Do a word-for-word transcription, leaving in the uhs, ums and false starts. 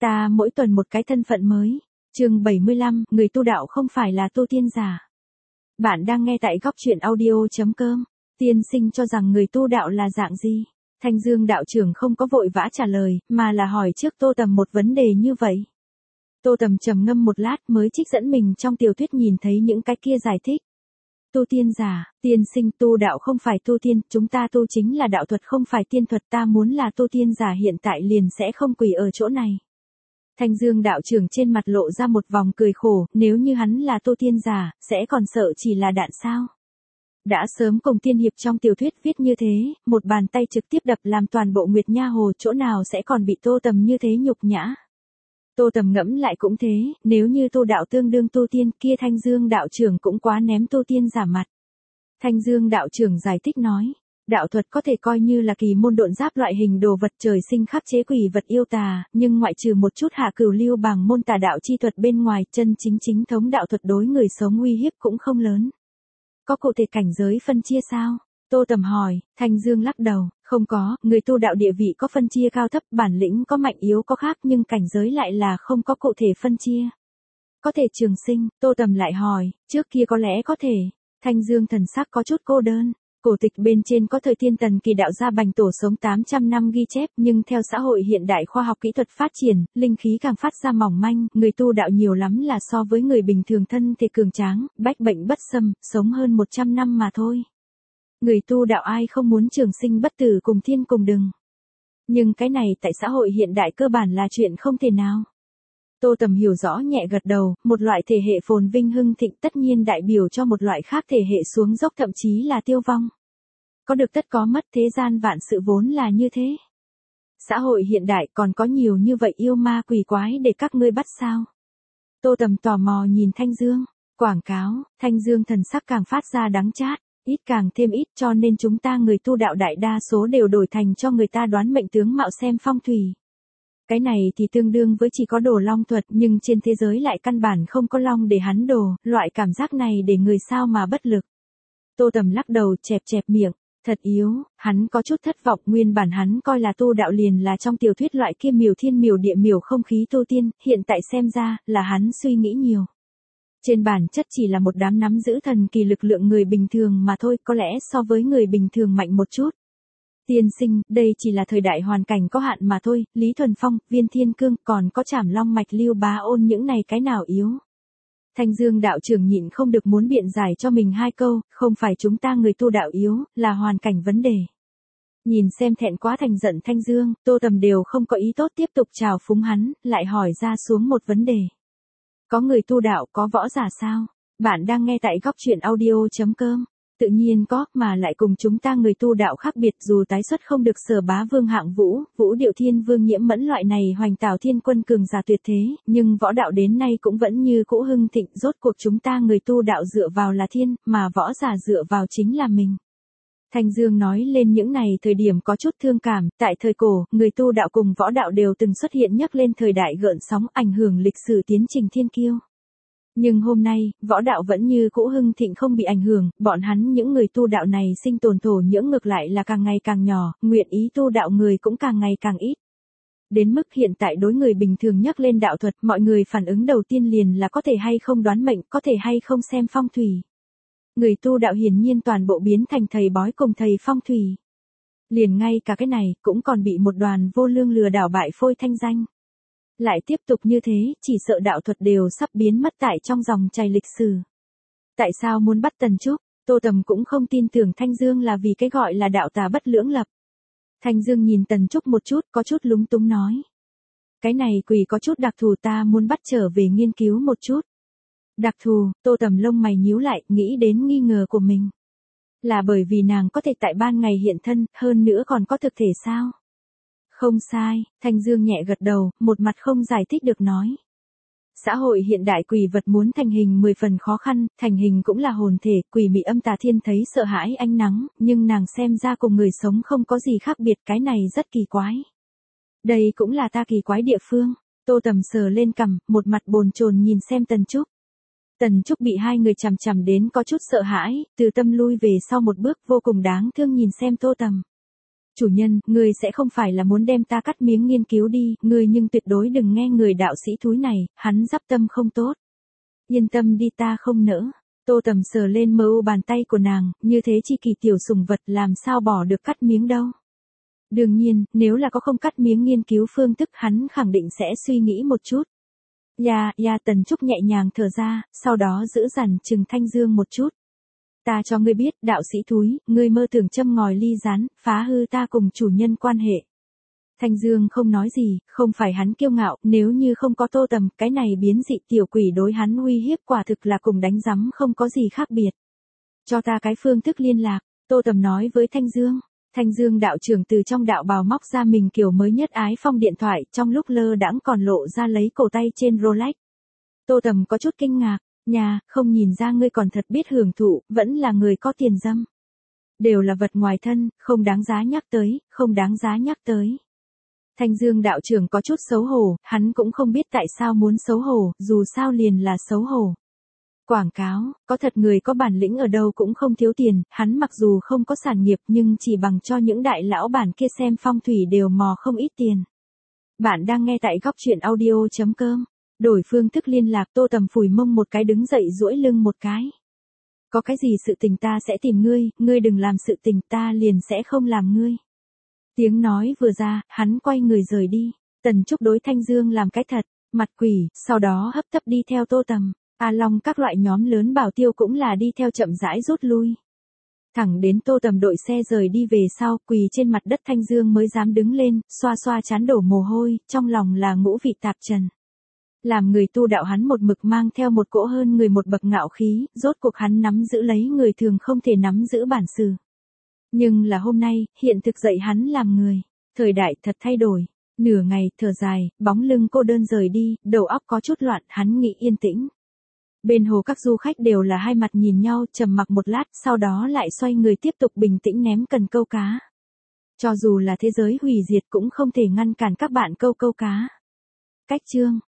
Ta mỗi tuần một cái thân phận mới. Chương bảy mươi lăm, người tu đạo không phải là tu tiên giả. Bạn đang nghe tại góc truyện audio.com. Tiên sinh cho rằng người tu đạo là dạng gì? Thanh Dương đạo trưởng không có vội vã trả lời, mà là hỏi trước Tô Tầm một vấn đề như vậy. Tô Tầm trầm ngâm một lát mới trích dẫn mình trong tiểu thuyết nhìn thấy những cái kia giải thích. Tu tiên giả, tiên sinh tu đạo không phải tu tiên, chúng ta tu chính là đạo thuật không phải tiên thuật, ta muốn là tu tiên giả hiện tại liền sẽ không quỳ ở chỗ này. Thanh Dương đạo trưởng trên mặt lộ ra một vòng cười khổ, nếu như hắn là tu tiên giả, sẽ còn sợ chỉ là đạn sao. Đã sớm cùng tiên hiệp trong tiểu thuyết viết như thế, một bàn tay trực tiếp đập làm toàn bộ Nguyệt Nha Hồ chỗ nào sẽ còn bị Tô Tầm như thế nhục nhã. Tô Tầm ngẫm lại cũng thế, nếu như tu đạo tương đương tu tiên kia Thanh Dương đạo trưởng cũng quá ném tu tiên giả mặt. Thanh Dương đạo trưởng giải thích nói, đạo thuật có thể coi như là kỳ môn độn giáp loại hình đồ vật trời sinh khắc chế quỷ vật yêu tà, nhưng ngoại trừ một chút hạ cửu lưu bằng môn tà đạo chi thuật bên ngoài, chân chính chính thống đạo thuật đối người sống uy hiếp cũng không lớn. Có cụ thể cảnh giới phân chia sao? Tô Tầm hỏi. Thanh Dương lắc đầu, không có, người tu đạo địa vị có phân chia cao thấp, bản lĩnh có mạnh yếu có khác nhưng cảnh giới lại là không có cụ thể phân chia. Có thể trường sinh, Tô Tầm lại hỏi, trước kia có lẽ có thể. Thanh Dương thần sắc có chút cô đơn. Cổ tịch bên trên có thời thiên tần kỳ đạo gia Bành Tổ sống tám trăm năm ghi chép, nhưng theo xã hội hiện đại khoa học kỹ thuật phát triển, linh khí càng phát ra mỏng manh, người tu đạo nhiều lắm là so với người bình thường thân thể cường tráng, bách bệnh bất xâm, sống hơn một trăm năm mà thôi. Người tu đạo ai không muốn trường sinh bất tử cùng thiên cùng đừng. Nhưng cái này tại xã hội hiện đại cơ bản là chuyện không thể nào. Tô Tầm hiểu rõ nhẹ gật đầu, một loại thể hệ phồn vinh hưng thịnh tất nhiên đại biểu cho một loại khác thể hệ xuống dốc thậm chí là tiêu vong. Có được tất có mất, thế gian vạn sự vốn là như thế. Xã hội hiện đại còn có nhiều như vậy yêu ma quỷ quái để các ngươi bắt sao? Tô Tầm tò mò nhìn Thanh Dương, quảng cáo, Thanh Dương thần sắc càng phát ra đắng chát, ít càng thêm ít cho nên chúng ta người tu đạo đại đa số đều đổi thành cho người ta đoán mệnh tướng mạo xem phong thủy. Cái này thì tương đương với chỉ có đồ long thuật nhưng trên thế giới lại căn bản không có long để hắn đồ, loại cảm giác này để người sao mà bất lực. Tô Tầm lắc đầu chẹp chẹp miệng, thật yếu, hắn có chút thất vọng, nguyên bản hắn coi là tu đạo liền là trong tiểu thuyết loại kia miểu thiên miểu địa miểu không khí tu tiên, hiện tại xem ra là hắn suy nghĩ nhiều. Trên bản chất chỉ là một đám nắm giữ thần kỳ lực lượng người bình thường mà thôi, có lẽ so với người bình thường mạnh một chút. Tiên sinh, đây chỉ là thời đại hoàn cảnh có hạn mà thôi, Lý Thuần Phong, Viên Thiên Cương, còn có Trảm Long Mạch Lưu Bá Ôn những này cái nào yếu. Thanh Dương đạo trưởng nhịn không được muốn biện giải cho mình hai câu, không phải chúng ta người tu đạo yếu, là hoàn cảnh vấn đề. Nhìn xem thẹn quá thành giận Thanh Dương, Tô Tầm đều không có ý tốt tiếp tục chào phúng hắn, lại hỏi ra xuống một vấn đề. Có người tu đạo có võ giả sao? Bạn đang nghe tại góc truyện audio.com. Tự nhiên có, mà lại cùng chúng ta người tu đạo khác biệt, dù tái xuất không được Sở Bá Vương Hạng Vũ, Vũ Điệu Thiên Vương Nhiễm Mẫn loại này hoành tào thiên quân cường giả tuyệt thế, nhưng võ đạo đến nay cũng vẫn như cũ hưng thịnh, rốt cuộc chúng ta người tu đạo dựa vào là thiên, mà võ giả dựa vào chính là mình. Thanh Dương nói lên những này thời điểm có chút thương cảm, tại thời cổ, người tu đạo cùng võ đạo đều từng xuất hiện nhắc lên thời đại gợn sóng ảnh hưởng lịch sử tiến trình thiên kiêu. Nhưng hôm nay, võ đạo vẫn như cũ hưng thịnh không bị ảnh hưởng, bọn hắn những người tu đạo này sinh tồn thổ nhưỡng ngược lại là càng ngày càng nhỏ, nguyện ý tu đạo người cũng càng ngày càng ít. Đến mức hiện tại đối người bình thường nhắc lên đạo thuật, mọi người phản ứng đầu tiên liền là có thể hay không đoán mệnh, có thể hay không xem phong thủy. Người tu đạo hiển nhiên toàn bộ biến thành thầy bói cùng thầy phong thủy. Liền ngay cả cái này cũng còn bị một đoàn vô lương lừa đảo bại phôi thanh danh. Lại tiếp tục như thế, chỉ sợ đạo thuật đều sắp biến mất tại trong dòng chảy lịch sử. Tại sao muốn bắt Tần Trúc? Tô Tầm cũng không tin tưởng Thanh Dương là vì cái gọi là đạo tà bất lưỡng lập. Thanh Dương nhìn Tần Trúc một chút, có chút lúng túng nói. Cái này quỷ có chút đặc thù, ta muốn bắt trở về nghiên cứu một chút. Đặc thù, Tô Tầm lông mày nhíu lại, nghĩ đến nghi ngờ của mình. Là bởi vì nàng có thể tại ban ngày hiện thân, hơn nữa còn có thực thể sao? Không sai, Thanh Dương nhẹ gật đầu, một mặt không giải thích được nói. Xã hội hiện đại quỷ vật muốn thành hình mười phần khó khăn, thành hình cũng là hồn thể, quỷ mị âm tà thiên thấy sợ hãi ánh nắng, nhưng nàng xem ra cùng người sống không có gì khác biệt, cái này rất kỳ quái. Đây cũng là ta kỳ quái địa phương. Tô Tầm sờ lên cằm, một mặt bồn chồn nhìn xem Tần Trúc. Tần Trúc bị hai người chằm chằm đến có chút sợ hãi, từ tâm lui về sau một bước, vô cùng đáng thương nhìn xem Tô Tầm. Chủ nhân, ngươi sẽ không phải là muốn đem ta cắt miếng nghiên cứu đi, ngươi nhưng tuyệt đối đừng nghe người đạo sĩ thúi này, hắn giáp tâm không tốt. Yên tâm đi, ta không nỡ. Tô Tầm sờ lên mờ u bàn tay của nàng, như thế chi kỳ tiểu sùng vật làm sao bỏ được cắt miếng đâu. Đương nhiên, nếu là có không cắt miếng nghiên cứu phương thức hắn khẳng định sẽ suy nghĩ một chút. Ya, ya Tần Trúc nhẹ nhàng thở ra, sau đó giữ dằn chừng Thanh Dương một chút. Ta cho ngươi biết, đạo sĩ thúi, ngươi mơ tưởng châm ngòi ly rán, phá hư ta cùng chủ nhân quan hệ. Thanh Dương không nói gì, không phải hắn kiêu ngạo, nếu như không có Tô Tầm, cái này biến dị tiểu quỷ đối hắn uy hiếp quả thực là cùng đánh rắm không có gì khác biệt. Cho ta cái phương thức liên lạc, Tô Tầm nói với Thanh Dương. Thanh Dương đạo trưởng từ trong đạo bào móc ra mình kiểu mới nhất ái phong điện thoại, trong lúc lơ đãng còn lộ ra lấy cổ tay trên Rolex. Tô Tầm có chút kinh ngạc, nhà, không nhìn ra ngươi còn thật biết hưởng thụ, vẫn là người có tiền dâm. Đều là vật ngoài thân, không đáng giá nhắc tới, không đáng giá nhắc tới. Thanh Dương đạo trưởng có chút xấu hổ, hắn cũng không biết tại sao muốn xấu hổ, dù sao liền là xấu hổ. Quảng cáo, có thật người có bản lĩnh ở đâu cũng không thiếu tiền, hắn mặc dù không có sản nghiệp nhưng chỉ bằng cho những đại lão bản kia xem phong thủy đều mò không ít tiền. Bạn đang nghe tại góc truyện audio chấm com. Đổi phương thức liên lạc, Tô Tầm phủi mông một cái đứng dậy duỗi lưng một cái. Có cái gì sự tình ta sẽ tìm ngươi, ngươi đừng làm sự tình ta liền sẽ không làm ngươi. Tiếng nói vừa ra, hắn quay người rời đi. Tần Trúc đối Thanh Dương làm cái thật, mặt quỷ, sau đó hấp tấp đi theo Tô Tầm. A Long các loại nhóm lớn bảo tiêu cũng là đi theo chậm rãi rút lui. Thẳng đến Tô Tầm đội xe rời đi về sau, quỳ trên mặt đất Thanh Dương mới dám đứng lên, xoa xoa trán đổ mồ hôi, trong lòng là ngũ vị tạp trần. Làm người tu đạo hắn một mực mang theo một cỗ hơn người một bậc ngạo khí, rốt cuộc hắn nắm giữ lấy người thường không thể nắm giữ bản sự. Nhưng là hôm nay, hiện thực dạy hắn làm người. Thời đại thật thay đổi. Nửa ngày, thở dài, bóng lưng cô đơn rời đi, đầu óc có chút loạn, hắn nghĩ yên tĩnh. Bên hồ các du khách đều là hai mặt nhìn nhau, trầm mặc một lát, sau đó lại xoay người tiếp tục bình tĩnh ném cần câu cá. Cho dù là thế giới hủy diệt cũng không thể ngăn cản các bạn câu câu cá. Cách chương